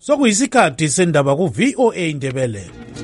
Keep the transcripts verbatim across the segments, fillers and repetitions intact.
Sokuyisikhathi sendaba ku V O A Indebele.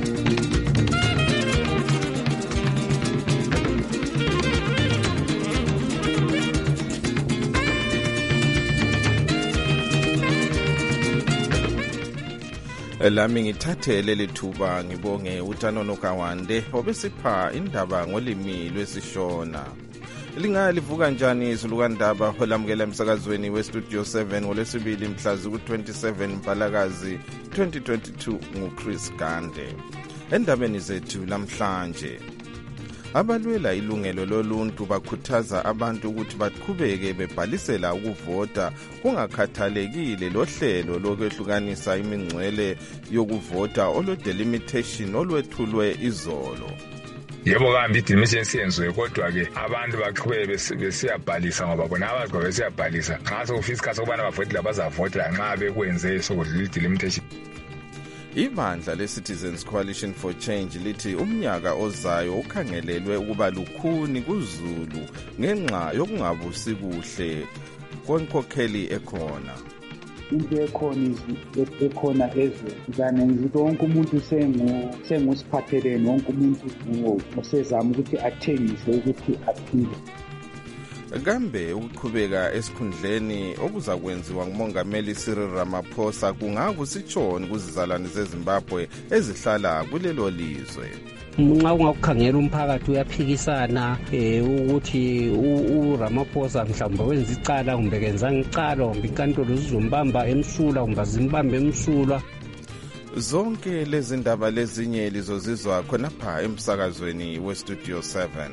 Lami ngithathe leli thuba ngibonge uTanono Kawande obesipha indaba ngolimi lwesishona. Linga livuka njani izulukandaba holamukela emsakazweni weStudio seven ngolwesibili mhla ku-twenty-seven Mpalakazi twenty twenty-two nguChris Gande. Endabeni zethu namhlanje, abalwela ilungelo loluntu bakhuthaza abantu ukuthi baqhubeke bebhalisela ukuvota kungakhathalekile lohlelo lokwehlukanisa imingcele yokuvota olwe-delimitation olwethulwe izolo. Yebo kambi idilimitation siyenziwe kodwa ke abantu baqhubeke besiyabhalisa ngoba bona abazi besiyabhalisa ngaso ufisa isikhathi ukubana bavotele abazavotela nxa bekwenze sokudlula idilimitation. Ibandla le-Citizens Coalition for Change lithi umnyaka ozayo ukhangelelwe ukuba lukhuni kuZulu ngenxa yokungabusi kuhle kwenkokheli ekhona. Into ekhona ekhona ezwe zaningi wonke umuntu sengu sengusiphathelene wonke umuntu osezama ukuthi athengise ukuthi aphile. Kambe ukuqhubeka esikhundleni okuzakwenziwa nguMongameli Cyril Ramaphosa kungakusitshoni kuzizalwane zeZimbabwe ezihlala kulelo lizwe. Nxa ungakukhangela umphakathi uyaphikisana ukuthi uRamaphosa mhlawumbe wenza icala kumbe kenza icala kumbe inkantolo zizombamba emsula kumbe zimbambe emsula. Zonke lezi ndaba lezinye lizozizwa khonapha emsakazweni weStudio seven.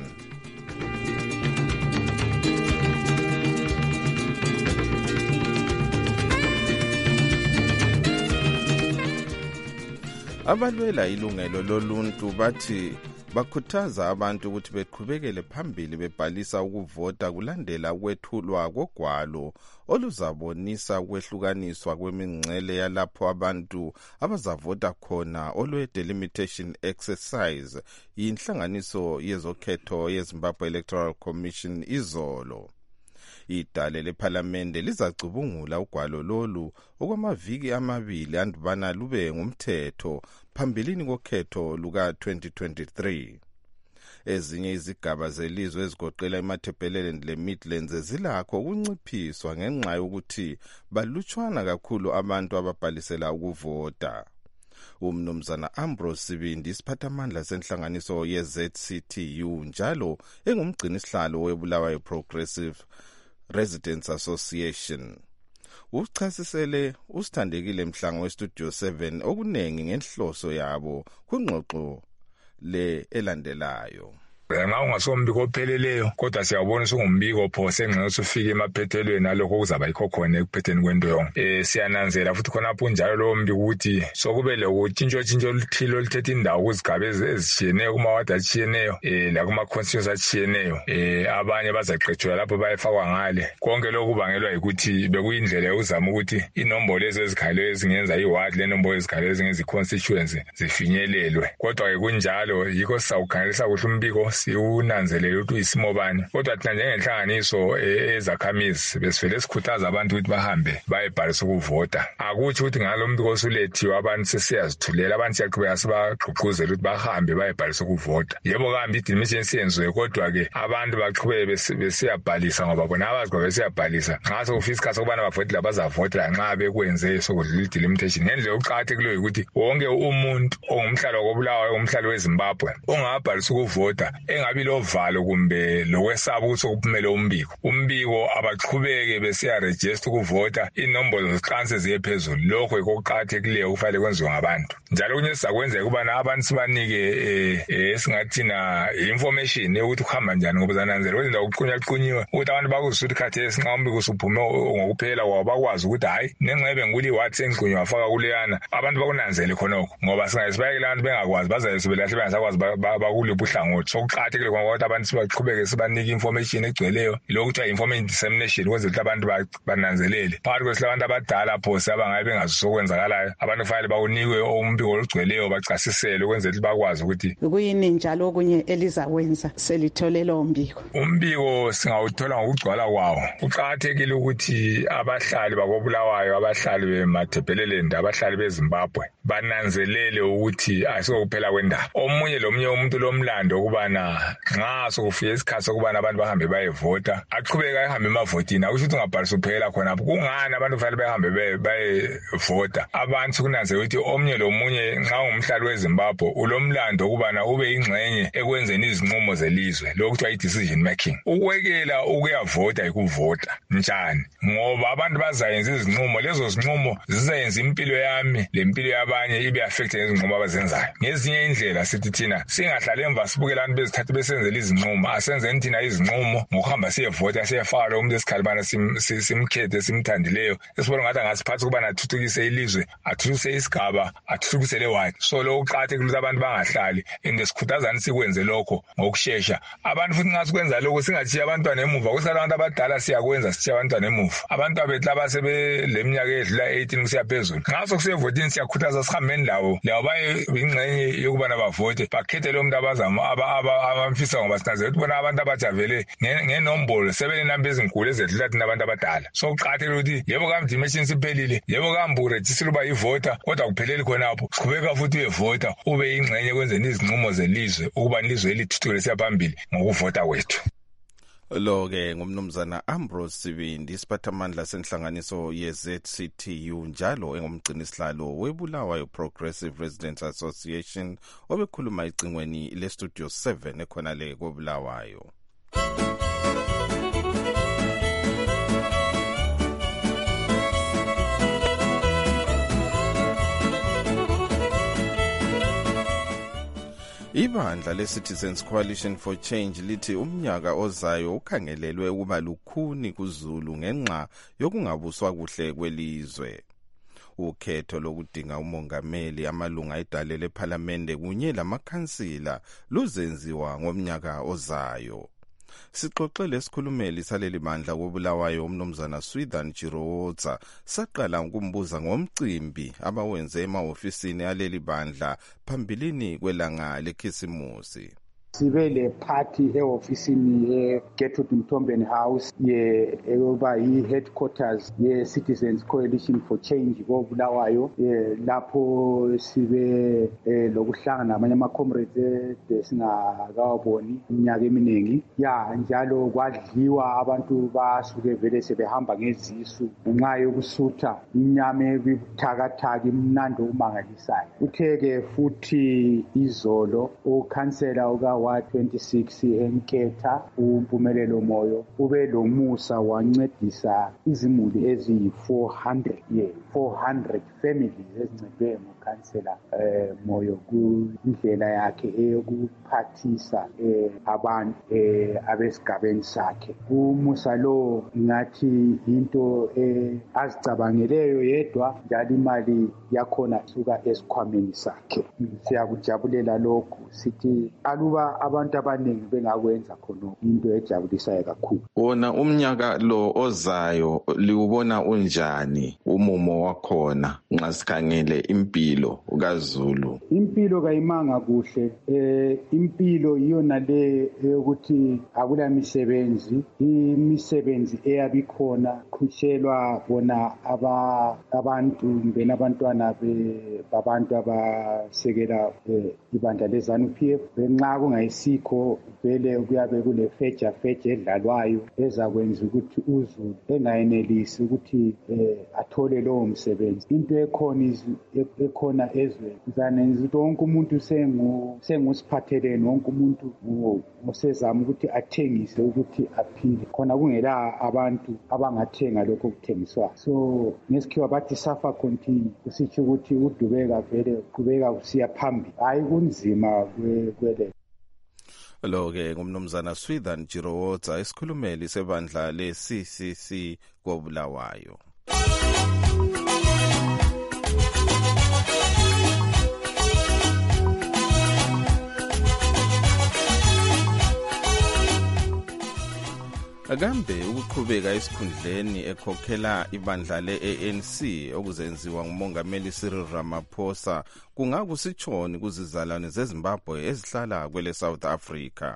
Abalwela ilungelo loluntu bathi bakhuthaza abantu ukuthi beqhubekele phambili bebhalisa ukuvota kulandela ukwethulwa kogwalo oluzabonisa ukwehlukaniswa kwemingcele yalapho abantu abazavota khona olwe-delimitation exercise yinhlanganiso yezokhetho yeZimbabwe Electoral Commission izolo. Idale lephalamende lizacubungula ugwalo lolu okwamaviki amabili andubana lube ngumthetho phambilini kokhetho luka twenty twenty-three. Ezinye izigaba zelizwe ezigoqela iMatabeleland leMidlands zilakho ukunciphiswa ngenxa yokuthi balutshwana kakhulu abantu ababhalisela ukuvota. Umnumzana Ambrose Sibindi isiphathamandla senhlanganiso ye-Z C T U njalo engumgcinisihlalo weBulawayo Progressive Residents Association. Uchasisele usithandekile Mhlango weStudio seven okunengi ngenhloso yabo kungxoxo le elandelayo. Nga ungasombiko opheleleyo kodwa siyabona sokumbiko phose ngeke usufike emaphethelweni nalokho kuzaba yikho khona ekuphetheni kwento yonke. Eh siyananzela futhi khona lapho njalo lo mbiko ukuthi sokube lokutshintsho tshintsho oluthilo oluthethe indawo kuzigaba ezishiyeneyo kuma ward atshiyeneyo eh la kuma constituencies atshiyeneyo eh abanye bazaqetshwa lapho bayefakwa ngale. Konke lokhu kubangelwa ukuthi bekuyindlela yokuzama ukuthi inombolo lezi ezikhalo ezingenza iward lenombolo ezikhalo ezingenza iconstituency zifinyelelwe. Kodwa ke kunjalo yikho sawukhangelisa kuhle umbiko siwunanzelele ukuthi uyisimo bani kodwa thina njengenhlanganiso ezakhamizi besivele sikhuthaza abantu ukuthi bahambe bayebhalisa ukuvota. Akuthi ukuthi ngalo mbiko osulethiwe abantu sesiyazithulela abantu siyaqhubeka sibagqugquzela ukuthi bahambe bayebhalisa ukuvota. Yebo kambi idilimitation siyenziwe kodwa ke abantu baqhubeke besiyabhalisa ngoba bona abazi besiyabhalisa ngaso ufisa isikhathi ukubana bavotele abazavotela nxa bekwenze sokudlula idilimitation. Ngendlela uqakathekileyo ukuthi wonke umuntu ongumhlalo koBulawayo umhlalo weZimbabwe ongabhalisa ukuvota engabi lovalo kumbe lokwesaba ukuthi ukuphumele umbiko. Umbiko abaqhubeke besiyaregister ukuvota inombolo ziqanse ziye phezulu. Lokho ikoqakathekileyo kufanele kwenziwe ngabantu. Njalo kunye sizakwenzeka ukubana abantu sibanike esingathina information yokuthi kuhamba njani ngoba zananzela kwenza ukuqunya qunyiwe ukuthi abantu bakuzisuthi khathi esinqa umbiko usuphume ngokuphela kwabo bakwazi ukuthi hayi nengcebe nguli wathi sengiqunywa wafaka kuleyana abantu bakunanzele khonokho ngoba singayisibayekela abantu bengakwazi bazaye sebelahle bengasakwazi bakule buhlangothi. okuqakathekile ukuthi abantu sibaqhubeke sibanike information egcweleyo lokhu kuthiwa information dissemination ukwenzela ukuthi abantu bananzelele phakathi kwesilabantu abadala phose abangabe bengazokwenzakalayo abantu kufanele bawunikwe umbiko olugcweleyo bacasisele ukwenzela ukuthi bakwazi ukuthi kuyini njalo okunye elizakwenza selithole lo mbiko. Umbiko singawuthola ngokugcwala kwawo. Kuqakathekile ukuthi abahlali bakobulawayo abahlali beMathebhelelende abahlali beZimbabwe bananzelele ukuthi asikuphela kwendaba. Omunye lomunye umuntu lomlando ukubana nxa sokufika isikhathi sokubana abantu bahambe bayevota aqhubeka ahambe emavotini akusho ukuthi ungabhalisa uphela khonapho kungani abantu kufanele bahambe bayevota. Abantu kunanzela ukuthi omunye lomunye nxa ungumhlali weZimbabwe ulomlando ukubana ube ingxenye ekwenzeni izinqumo zelizwe lokhu kuthiwa i-decision making. Ukwekela ukuyavota ikuvota njani ngoba abantu bazayenza izinqumo lezo zinqumo zizayenza impilo yami lempilo yabanye ibe affected ngezinqumo abazenzayo. Ngezinye indlela sithi thina singahlala emva sibukela abantu bezithathe besenzela izinqumo asenzeni thina izinqumo ngokuhamba siyevota siyefaka umuntu esikhalibana simkhethe simthandileyo esibona ngathi angasiphatha ukuba athuthukise ilizwe athuthukise isigaba athuthukise le ward. So lokho kuqakathekile ukuthi abantu bangahlali indeskhuthazana sikwenze lokho ngokusheshsha. Abantu futhi nxa sikwenza lokho singachiya abantwana emuva kusala abantu abadala siyakwenza sichiya abantwana emuva. Abantu abethu abasebe leminyaka edlula eighteen kusiya phezulu nxa sokusevotini siyakhuthaza sihambeni lawo labo baye ingxenye yokubana bavote bakhethe lo muntu abazama abamfisa ngoba sinanzela ukuthi bona abantu abajavele ngenombolo sebele namba ezinkulu ezedlula thina abantu abadala. So kuqakathekile ukuthi yebo kambe imachine siphelile yebo kambe uregister uba yivota kodwa kupheleli khonapho siqhubeka futhi uyevota ube ingxenye kwenzeni izinqumo zelizwe ukuba ilizwe elithuthukile siyaphambili ngokuvota kwethu. Lo ke ngumnumzana Ambrose Sibindi isiphathamandla senhlanganiso ye-Z C T U njalo engumgcinisihlalo weBulawayo Progressive Residents Association obekhuluma icingweni le-Studio seven ekhona le koBulawayo. Ibandla le-Citizens Coalition for Change lithi umnyaka ozayo ukhangelelwe ukuba lukhuni kuZulu ngenxa yokungabuswa kuhle kwelizwe. Ukhetho lokudinga umongameli amalunga edale lephalamende kunye lamakhansila luzenziwa ngomnyaka ozayo. Sixoxele isikhulumeli saleli bandla koBulawayo umnumzana Swithan Jirowotsa saqala ukumbuza ngomcimbi abawenze emahofisini aleli bandla phambilini kwelanga lekhisimusi. Sibe le party e-ofisini ye-Gertrude Mthombeni House yoba yi-headquarters ye-Citizens Coalition for Change koBulawayo lapho sibe lokuhlangana namanye ama-comrades singakawaboni iminyaka eminingi ya njalo kwadliwa abantu basuke vele sebehamba ngezisu ngenxa yokusutha inyama ebuthakathaka imnandi okumangalisayo. Uthe-ke futhi izolo ukhansela uka wa twenty-six enketha uMpumelelo Moyo ube lo musa wancedisa izimuli eziyi four hundred ye four hundred families ezincedwe ngukhansela eh Moyo kundlela yakhe eyokuphathisa eh abantu eh abesigabeni sakhe. Umusa lo ngathi into eh azicabangeleyo yedwa njalo imali yakhona suka esikhwameni sakhe. Siyakujabulela lokho sithi aluba abantu abaningi bengakwenza khona into ejabulisayo kakhulu. Wona umnyaka lo ozayo liubona unjani umumo wakhona nxa sikhangele impilo kaZulu? Impilo kayimanga kuhle. Eh impilo iyona le ukuthi akula misebenzi, imisebenzi eyabikhona qhushelwa bona aba abantu mbena abantwana babantu abasekela ibandla leZANU-P F benxa kungayisikho vele kuyabe kule feja feja edlalwayo ezakwenza ukuthi uZulu engayenelisi ukuthi athole lowo msebenzi. Into ekhona ekhona ezwe zanenza ukuthi wonke umuntu sengu sengusiphathelene wonke umuntu usezama ukuthi athengise ukuthi aphile khona kungela abantu abangathenga lokho kuthengiswa. So ngesikhiwa bathi suffer continue kusitsho ukuthi udubeka vele qhubeka usiya phambili hayi kunzima kwele. Lo ke ngumnumzana Swithan Jirowotsa isikhulumeli sebandla le-C C C koBulawayo. Akambe ukuqhubeka esikhundleni ekhokhela ibandla le-A N C okuzenziwa ngumongameli Cyril Ramaphosa kungakusitshoni kuzizalwane zeZimbabwe ezihlala kwele South Africa.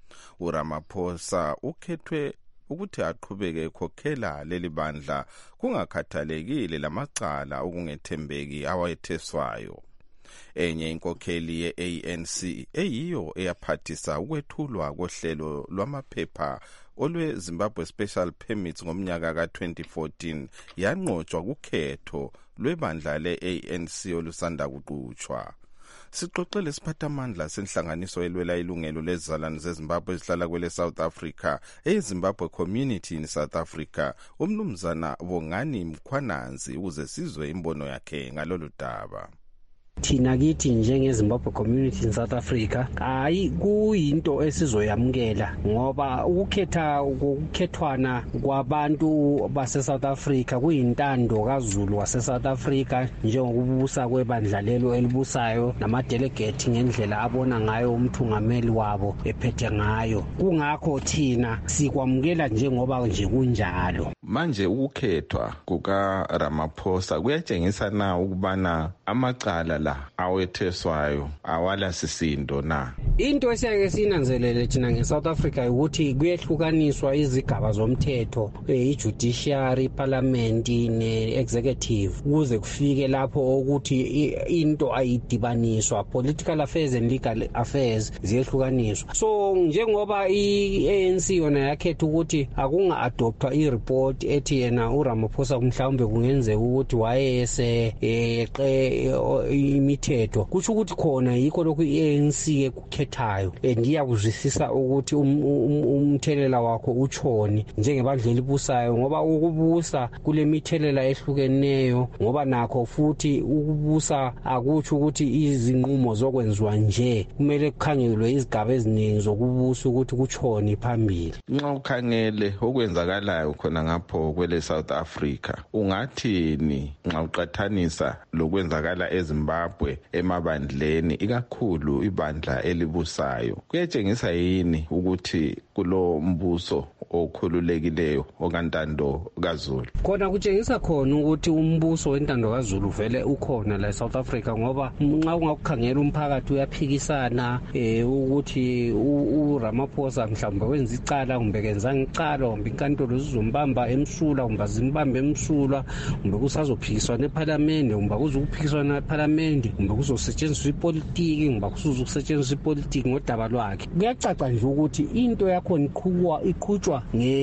uRamaphosa ukhethwe ukuthi aqhubeke ekhokhela leli bandla kungakhathalekile lamacala okungethembeki awayetheswayo. Enye inkokheli ye-A N C eyiyo eyaphathisa ukwethulwa kohlelo lwamaphepha olwe Zimbabwe Special Permits ngomnyaka ka twenty fourteen yanqotshwa kukhetho lwebandla le-A N C olusanda kuqhutshwa. Sixoxele siphathamandla senhlanganiso elwela ilungelo lezizalwane zeZimbabwe ezihlala kwele South Africa eZimbabwe Community in South Africa umnumzana Bongani Mkhwananzi ukuze sizwe imbono yakhe ngalolu daba. Thina kithi njengeZimbabwe Community in South Africa hayi kuyinto esizoyamukela ngoba ukukhetha ukukhethwana kwabantu base South Africa kuyintando kaZulu wase South Africa njengokubusa kwebandla lelo elibusayo nama delegate ngendlela abona ngayo umthungameli wabo ephethe ngayo. Kungakho thina sikwamukela njengoba nje kunjalo. Manje ukukhethwa kuka Ramaphosa kuyatshengisa na ukubana amacala la awetheswayo awala sisindo na. Into esiyake sinanzelele thina ngeSouth Africa ukuthi kuyehlukaniswa izigaba zomthetho ejudiciary, parliament ne-executive kuze kufike lapho ukuthi into ayidibaniswa, political affairs and legal affairs ziyehlukaniswa. So njengoba i-A N C yona yakhetha ukuthi akunga-adoptwa i-report ethi yena uRamaphosa mhlawumbe kungenzeka ukuthi wayese eqe imithetho, kusho ukuthi khona yikho lokhu i-A N C ekukhethayo ndiyakuzwisisa ukuthi umthelela wakho utshoni njengebandla elibusayo ngoba ukubusa kule mithelela ehlukeneyo ngoba nakho futhi ukubusa akutsho ukuthi izinqumo zokwenziwa nje kumele kukhangelwe izigaba eziningi zokubusa ukuthi kutshoni phambili. Nxa ukhangele okwenzakalayo khona ngapho kwele South Africa ungathini nxa uqathanisa lokwenzakala eZimbabwe emabandleni ikakhulu ibandla elibusayo? Kuyatshengisa yini ukuthi kulo mbuso okhululekileyo okantando kaZulu? Khona kutshengisa khona ukuthi umbuso wentando kaZulu vele ukhona la eSouth Africa ngoba nxa ungakukhangela umphakathi uyaphikisana eh ukuthi uRamaphosa mhlawumbe wenza icala kumbe kenza ngicala kumbe inkantolo zizombamba emsula kumbe zimbambe emsula kumbe kusazophikiswana eParliament kumbe kuzokuphikiswana eParliament kumbe kuzosetshenziswa ipolitiki kumbe kuzokusetshenziswa ipolitiki ngodaba lwakhe. Kuyacaca nje ukuthi into yakho iqhubwa iqhutshwa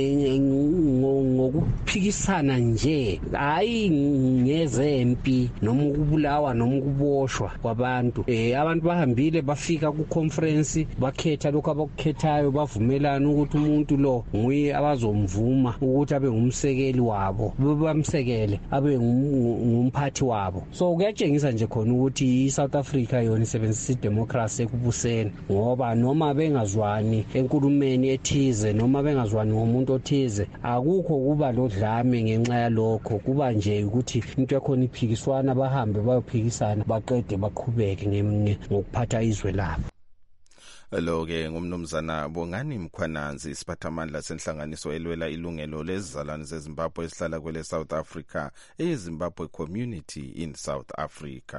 ngokuphikisana nje hayi ngezempi noma ukubulawa noma ukuboshwa kwabantu. Eh abantu bahambile bafika ku conference bakhetha lokho abakukhethayo bavumelana ukuthi umuntu lo nguye abazomvuma ukuthi abe ngumsekeli wabo, bamsekele abe ngumphathi wabo. So kuyatshengisa nje khona ukuthi iSouth Africa yona isebenzisa idemocracy ekubuseni ngoba noma bengazwani enkulumeni ethize noma bengazwani ngomuntu othize akukho kuba lodlame ngenxa yalokho, kuba nje ukuthi into yakhona iphikiswana bahambe bayophikisana baqede baqhubeke ngokuphatha izwe labo. Lo ke ngumnumzana Bongani Mkhwananzi isiphathamandla senhlanganiso elwela ilungelo lezizalwane zeZimbabwe esihlala kwele South Africa eZimbabwe Community in South Africa.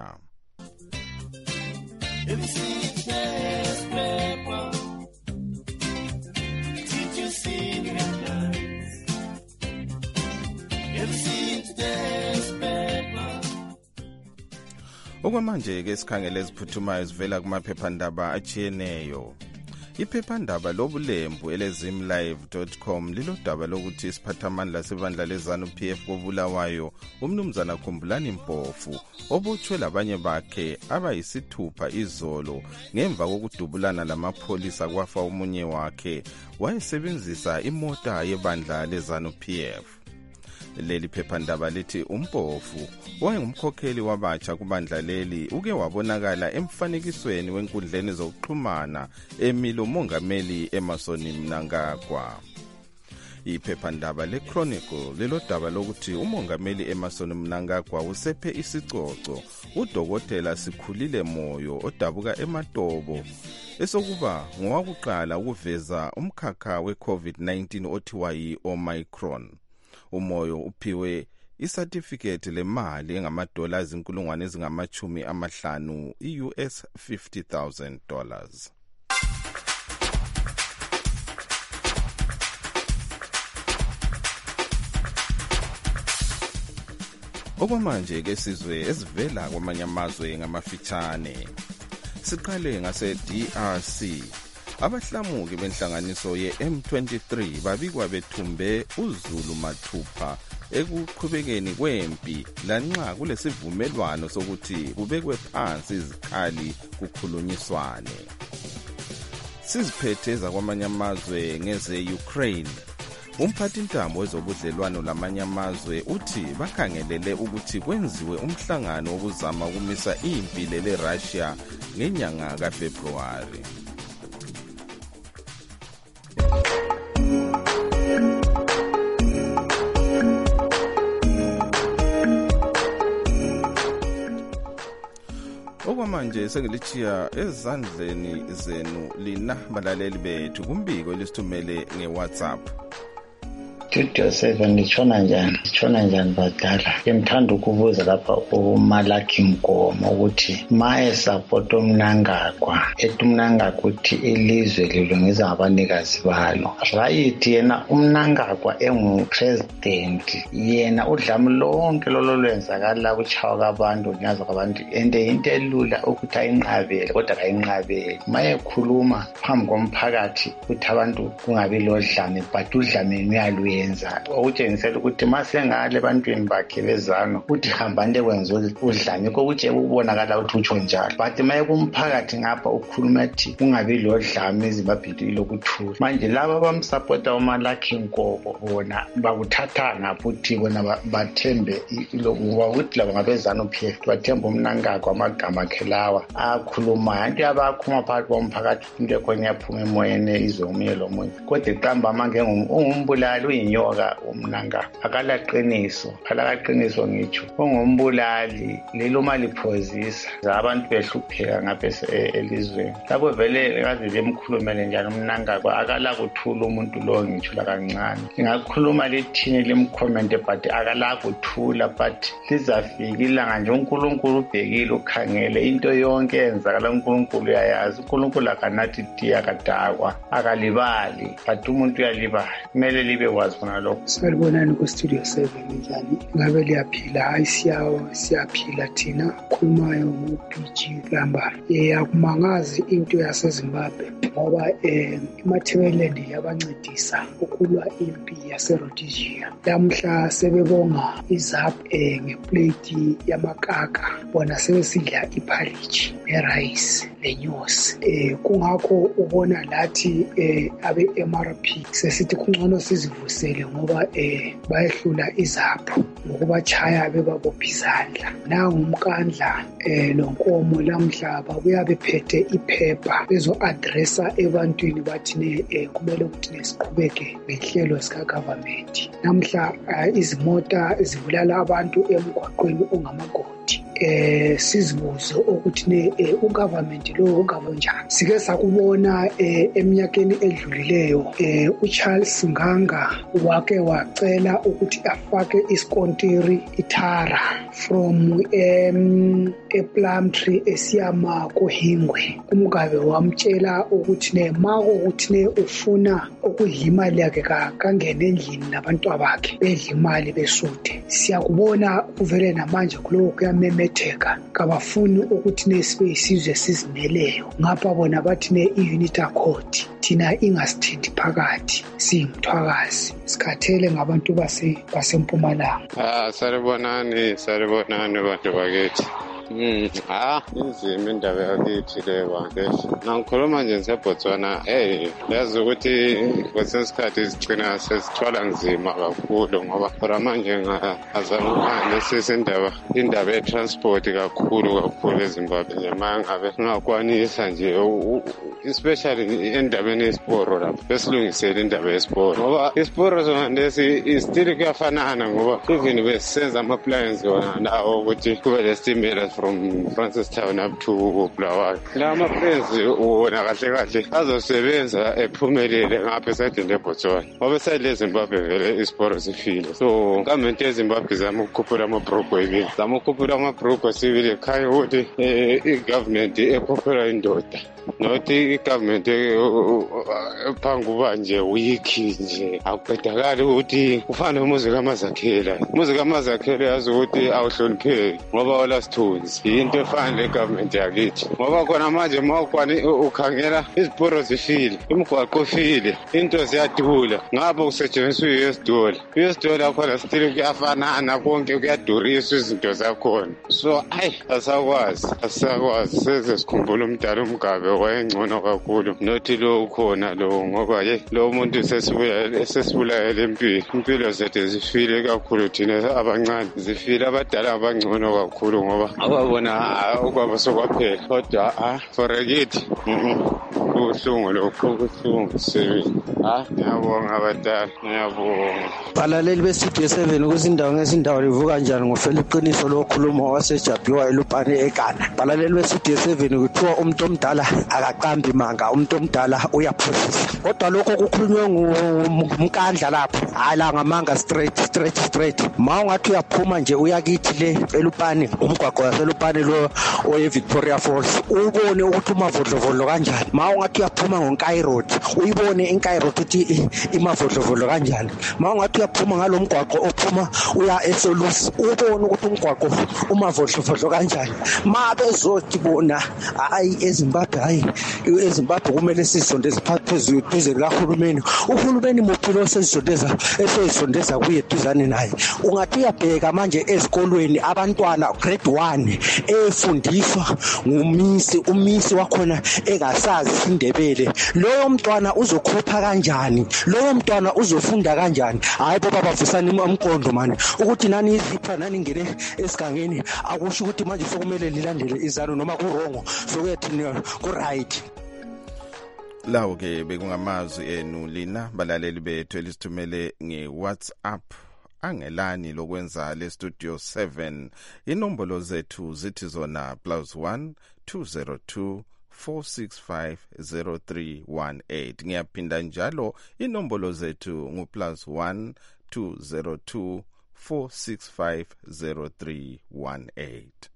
Okwamanje ke sikhangele eziphuthumayo ezivela kumaphephandaba atshiyeneyo. Iphephandaba lobulembu elezimlive dot com lilodaba lokuthi isiphathamandla sebandla lezanu P F kobulawayo umnumzana Khumbulani Mpofu obotshwe labanye bakhe abayisithupha izolo ngemva kokudubulana lamapholisa kwafa umunye wakhe wayesebenzisa imota yebandla lezanu P F. Leli phephandaba lithi uMpofu wayengumkhokheli wabatsha kubandla leli uke wabonakala emfanekisweni wenkundleni zokuxhumana emilo mongameli Emmerson Mnangagwa. Iphephandaba le-Chronicle lelodaba lokuthi umongameli Emmerson Mnangagwa usephe isicoco udokotela Sikhulile Moyo odabuka eMatobo esokuba ngowakuqala ukuveza umkhakha we-COVID nineteen othiwa yi-Omicron. Umoyo uphiwe icertificate lemali engamadola ezinkulungwane ezingamachumi amahlanu i-U S fifty thousand dollars. Okwamanje ke sizwe esivela kwamanye amazwe ngamafitshane. Siqale ngase D R C. Abahlamuki benhlanganiso ye M twenty-three babikwa bethumbe uZulu mathupha ekuqhubekeni kwempi lanxa kulesivumelwano sokuthi kubekwe phansi izikhali kukhulunyiswane. Siziphetheza kwamanye amazwe ngeze Ukraine. Umphathintambo wezobudlelwano lamanye amazwe uthi bakhangelele ukuthi kwenziwe umhlangano wokuzama ukumisa impi le-Russia ngenyanga kaFebruary. Okwamanje sengilichiya ezandleni zenu lina balaleli bethu kumbiko elisithumele nge-WhatsApp. Studio seven litshona njani litshona njani badala ngimthanda ukubuza lapha uMalaki Mgomo ukuthi maye support uMnangagwa ethi uMnangagwa uthi ilizwe lilungisa abanikazi balo right yena uMnangagwa engu president yena udlame lonke lolo lwenzakala kuchawa kwabantu nyaza kwabantu ende into elula ukuthi ayinqabele kodwa ayinqabele maye khuluma phambi komphakathi ukuthi abantu kungabi lodlame but udlame uyalwe okutshengisela ukuthi masengale ebantwini bakhe bezano uthi hambane kwenza udlame kokuthi ubonakala ukuthi utsho njalo but maye kumphakathi ngapha ukhuluma ethi ungabi lodlame izibabhili lokuthula manje laba bamsupporta uMalaki Mgomo bona bakuthatha ngapha uthi bona bathembe lokuba ukuthi laba ngabezano P F bathemba uMnangagwa amagama akhe lawa akhuluma into yabakhuma phakathi komphakathi into ekhona yaphuma emoyeni izwe umunye lomunye kodwa iqamba mange ungumbulali nyoka uMnangagwa akalaqiniso akalaqiniso ngitsho ongumbulali lelo mali phozisa abantu behlupheka ngapha elizweni lapho vele kaze lemkhulumele njalo uMnangagwa akala kuthula umuntu lo ngitsho la kancane ingakhuluma lithini lemcomment but akala kuthula but lizafika ilanga nje uNkulunkulu ubhekile ukhangele into yonke yenzakala uNkulunkulu uyayazi uNkulunkulu akanathi tiya kadakwa akalibali but umuntu uyalibala kumele libe wazi ngalokho. Salibonani ku Studio seven njani ngabe liyaphila hayi siyawo siyaphila thina khulumayo ngo-P G Lamba eh akumangazi into yaseZimbabwe ngoba eh iMathebelland yabancedisa ukulwa impi yaseRhodesia lamhla sebebonga izap eh ngeplate yamakaka bona sebesidla ipharichi nerice lenyosi eh kungakho ubona lathi eh abe M R P sesithi kungcono sizivusele ngoba eh bayehlula izapho ngokubachaya bebabopha izandla nangu umkandla eh lonkomo lamhlaba kuyabe phethe iphepha bezo addressa ebantwini bathi eh kumele ukuthi nesiqhubeke ngehlelo sika government namhla uh, izimota zibulala abantu emgwaqweni ongamagodi eh sizibuzo ukuthi ne eh, ugovernment lo ungabonjani sike sakubona eh, eminyakeni edlulileyo eh, uCharles Nganga wake wacela ukuthi afake iskontiri ithara from em ePlumtree esiyama kohingwe umgabe wamtshela ukuthi ne mako ukuthi ne ufuna ukudla imali yakhe kangene endlini nabantu abakhe bedla imali besuthe siyakubona kuvele namanje kulo kuyamemetheka kabafuni ukuthi nesibe isizwe sizimeleyo ngapha bona bathi ne i-unity accord thina ingasithindi phakathi siyimthwakazi sikhathele ngabantu base basempumalanga. Ah salibonani salibonani bantu bakithi Mm, ah, inzima indaba yakithi le bantu. Nangikhuluma nje ngeBotswana, hey, yazi ukuthi kwesinye isikhathi sigcina sesithwala nzima kakhulu ngoba phela manje ngazama ukubamba sesindaba indaba ye-transport kakhulu kakhulu eZimbabwe nje mangabe ngakwanisa nje especially endabeni yesiporo lapho besilungisele indaba yesiporo ngoba isiporo sona lesi still kuyafanana ngoba even besenza ama-plans wona nawo ukuthi kube lesitimela from Francistown up to Bulawayo. La ama-plans wona kahle kahle azosebenza ephumelele ngapha esadini leBotswana ngoba esayidini leZimbabwe vele isiporo sifile. So government yeZimbabwe zama ukukhuphula amabhrugo ebile zama ukukhuphula amabhrugo sibili khaya ukuthi i-government ekhuphula indoda nothi i-government ephanguba nje wiki nje akuqedakali ukuthi kufane umuzi kaMazakhela umuzi kaMazakhela yazi ukuthi awuhlonipheki ngoba wala sithunzi into efana le-government yakithi ngoba khona manje mawukwani ukhangela iziporo zifile imigwaqo ifile into ziyadula ngapho kusetshenziswa i-U S dollar i-U S dollar khona still kuyafanana konke kuyaduriswa izinto zakhona so ayi asakwazi asakwazi seze sikhumbula umdala umgabe wayengcono kakhulu nothi lo ukhona lo ngoba ye lo muntu sesibulala sesibulala impilo impilo zethu zifile kakhulu thina abancane zifile abadala abangcono kakhulu ngoba ababona ukwabo sokwaphela kodwa ah for akithi ubuhlungu lokho ubuhlungu sebenzi ah ngiyabonga abadala ngiyabonga balaleli be-Studio seven kuzindawo ngezindawo livuka njani ngofela iqiniso lokhuluma waseJabiwa eLupane eGhana. Balaleli be-Studio seven kuthiwa umuntu omdala akaqambi manga umuntu omdala uyaphothisa kodwa lokho kukhulunywe ngumkandla lapho hayi la ngamanga straight straight straight ma ungathi uyaphuma nje uyakithi le eLupane umgwaqo waseLupane lo oye Victoria Falls ubone ukuthi umavodlovodlo kanjani ma ungathi uyaphuma ngoNkayi Road uyibone iNkayi Road ukuthi imavodlovodlo kanjani ma ungathi uyaphuma ngalomgwaqo ophuma uya eSolusi ubone ukuthi umgwaqo umavodlovodlo kanjani ma bezothi bona hayi eZimbabwe hayi eZimbabwe kumele sisondeze phezulu duze kahulumeni uhulumeni muphilo sesizondeza esezisondeza kuye duzane naye ungathi uyabheka manje ezikolweni abantwana grade one efundiswa ngumisi umisi wakhona engasazi indebele loyo mntwana uzokhupha kanjani loyo mntwana uzofunda kanjani hayi baba bavusana umqondo manje ukuthi nani izipha nani ngene esigangeni akusho ukuthi manje sokumele lilandele izalo noma kurongo sokuyathina ku right. Lawo ke bekungamazwi enu lina balaleli bethu elisithumele nge-WhatsApp angelani lokwenza le Studio seven inombolo zethu zithi zona plus one two zero two four six five zero three one eight ngiyaphinda njalo inombolo zethu ngu plus one two zero two four six five zero three one eight.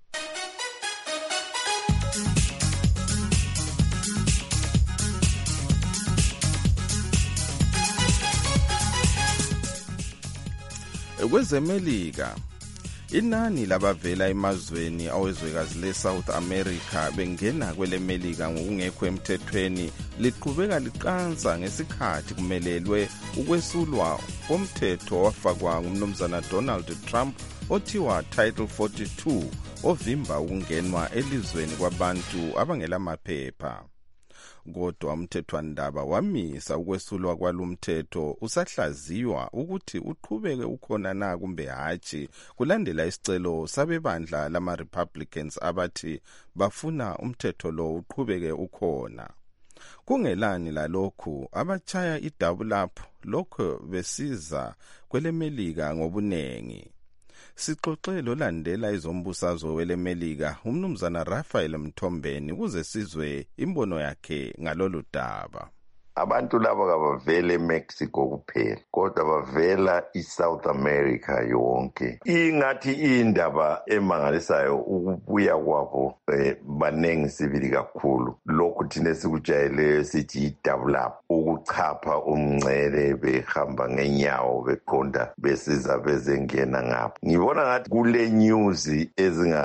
Kwezemelika inani labavela emazweni awezwekazi le-South America bengena kwelemelika ngokungekho emthethweni liqhubeka liqansa ngesikhathi kumelelwe ukwesulwa komthetho wafakwa ngumnumzana Donald Trump othiwa Title forty-two ovimba ukungenwa elizweni kwabantu abangelamaphepha. Kodwa umthethwandaba wamisa ukwesulwa kwalomthetho usahlaziywa ukuthi uqhubeke ukhona na kumbe hatshi kulandela isicelo sabebandla lama-Republicans abathi bafuna umthetho lo uqhubeke ukhona. Kungelani lalokhu abachaya idabulaphu lokho besiza kwelemelika ngobunengi. Sixoxe lolandela izombusazwe welemelika umnumzana Raphael Mthombeni kuze sizwe imbono yakhe ngalolu daba. Abantu laba kabavela eMexico kuphela kodwa bavela eSouth America yonke. Ingathi indaba emangalisayo ukubuya kwabo eh, banengi sibili kakhulu lokhu thina sikujayele sithi double up ukuchapha umncele behamba ngenyawo beqonda besiza bezengena ngapha. Ngibona ngathi kule news ezinga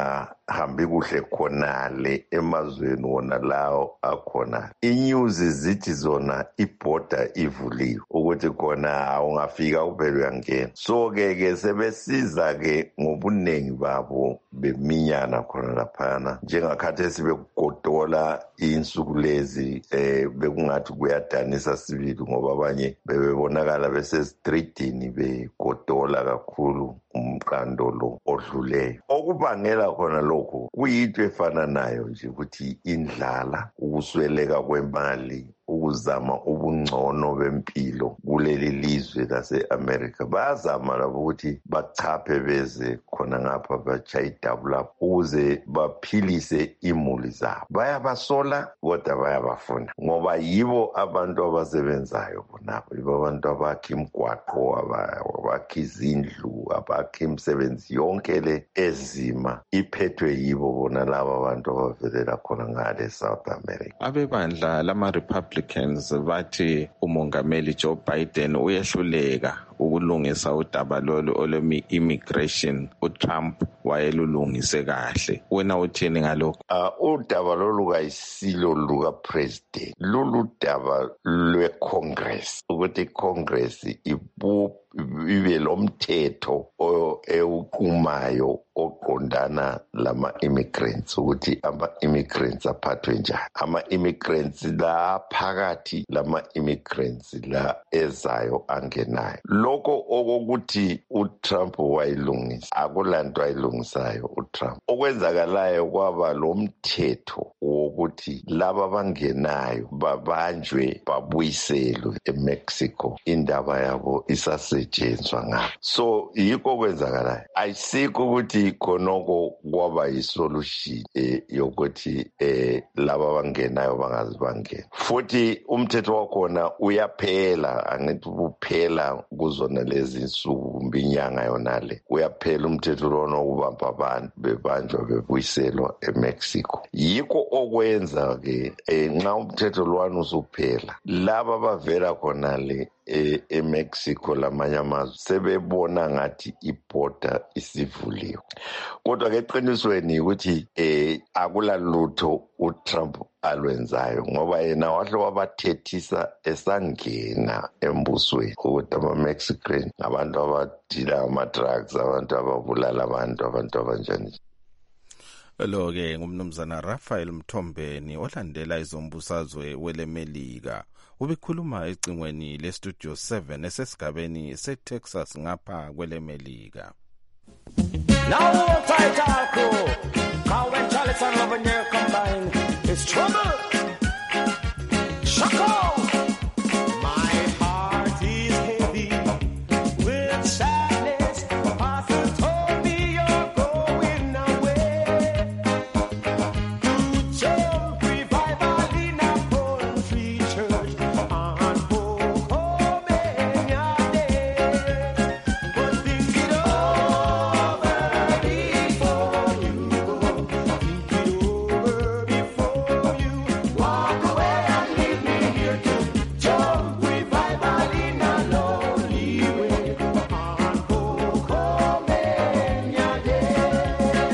kungahambi kuhle khonale emazweni wona lawo akhona. Inews zithi zona iborder ivuliwe ukuthi khona ungafika kuphela uyangena. So ke ke sebesiza ke ngobunengi babo beminyana khona laphana njengakhathesi bekugodola insuku lezi eh bekungathi kuyadanisa sibili ngoba abanye bebebonakala besestreetini begodola kakhulu umqando lo odluleyo. Okubangela khona lokho kuyinto efana nayo nje ukuthi indlala, ukusweleka kwemali, ukuzama ubungcono bempilo kuleli lizwe lase-America. Bayazama labo ukuthi bachaphe beze khona ngapha bachayidabula ukuze baphilise imuli zabo. Bayabasola kodwa bayabafuna ngoba yibo abantu abasebenzayo bonapho, yibo abantu abakha imigwaqo, abakha izindlu, abakha imisebenzi yonke le ezima iphethwe yibo bona laba abantu abavelela khona ngale South America. Abebandla lama Republicans bathi umongameli Joe Biden uyehluleka ukulungisa udaba lolu olwemi immigration. uTrump wayelulungise kahle. Wena uthini ngalokho? Uh, udaba lolu kayisilo luka president, lolu daba lwe Congress, ukuthi Congress ibu ibe lomthetho ewuqumayo oqondana lama immigrants ukuthi ama immigrants aphathwe njani. Ama immigrants la phakathi lama immigrants la ezayo angenayo. Lokho okokuthi uTrump wayilungisa akulanto ayilungisayo uTrump. Okwenzakalayo kwaba lomthetho wokuthi laba bangenayo babanjwe babuyiselwe eMexico, indaba yabo isasetshenzwa ngabo. So yikho kwenzakalayo. Ayisikho ukuthi khonoko kwaba yisolution eh, yokuthi eh, laba bangenayo bangazi bangena. Futhi umthetho wakhona uyaphela, angithi uphela kuzona lezi insuku kumbe inyanga yonale. Uyaphela umthetho lona ukubamba abantu bebanjwa bebuyiselwa eMexico. Yikho okwenza ke eh, nxa umthetho lwana usuphela, laba bavela khonale e eMexico lamanye amazwe sebebona ngathi iborder isivuliwe. Kodwa ke eqinisweni ukuthi eh akulalutho uTrump alwenzayo ngoba yena wahle wabathethisa esangena embusweni ukuthi ama-Mexican abantu abadila ama-drugs, abantu ababulala abantu, abantu abanjani. Lo ke ngumnumzana Raphael Mthombeni olandela izombusazwe welemelika. Ubekhuluma ecingweni lestudio seven esesigabeni seTexas ngapha kwelemelika. Now fight our crew. How when Charles and Love and Air combine, it's trouble. Shaka. My heart is heavy with sadness. Pastor told me you're going away. To jump revival in a country church on Pocomania Day. But think it over before you go. Think it over before you walk away and leave me here to jump revival in a lonely way on Pocomania Day.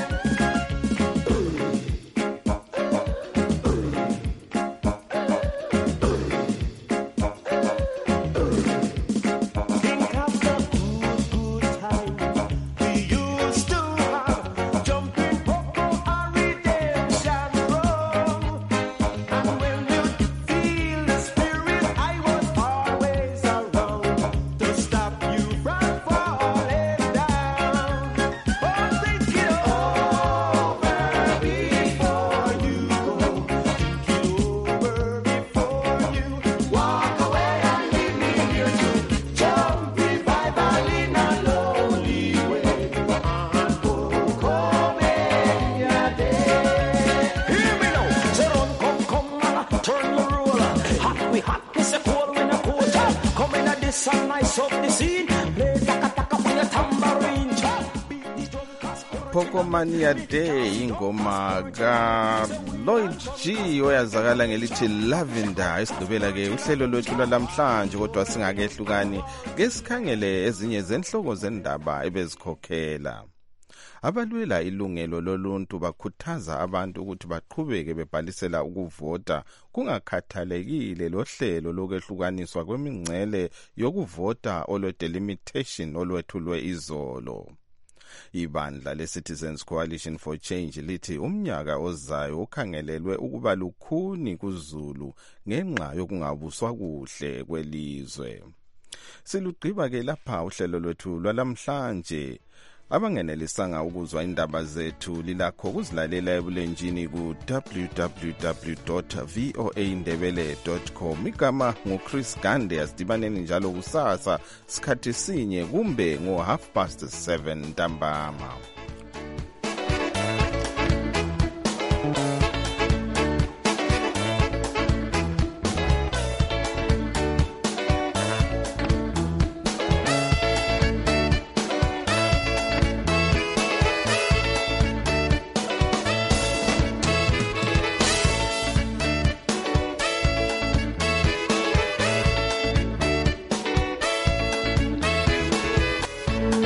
Think of the good, good time we used to have, jumping Poco and Redemption Road. And when you feel the spirit, I was always around to stop you from falling down. Oh, think it over before you go. Think it over before you walk away and leave me here to jump revival in a lonely way on Pocomania Day. Hear me now. So run, come, come, and turn the roller. Hot, we hot, it's a cold when a cold job. Come in at this and nice up the scene. Play taka taka for your tambourine chop. Beat the drum, cause Pocomania Day ingoma ka Lloyd G oyazakala ngelithi Lavender. Isidubela ke uhlelo lwethu lwalamhlanje kodwa singakehlukani ngesikhangele ezinye zenhloko zendaba ebezikhokhela. Abalwela ilungelo loluntu bakhuthaza abantu ukuthi baqhubeke bebhalisela ukuvota kungakhathalekile lohlelo lokwehlukaniswa kwemingcele yokuvota olwe-delimitation olwethulwe izolo. Ibandla le-Citizens Coalition for Change lithi umnyaka ozayo ukhangelelwe ukuba lukhuni kuZulu ngenxa yokungabuswa kuhle kwelizwe. Silugqiba ke lapha uhlelo lwethu lwalamhlanje. Abangenelisanga ukuzwa indaba zethu lilakho ukuzilalela ebulenjini ku w w w dot voa ndebele dot com. Igama nguChris Gande. Asidibaneni njalo kusasa sikhathi sinye kumbe ngo half past seven ntambama.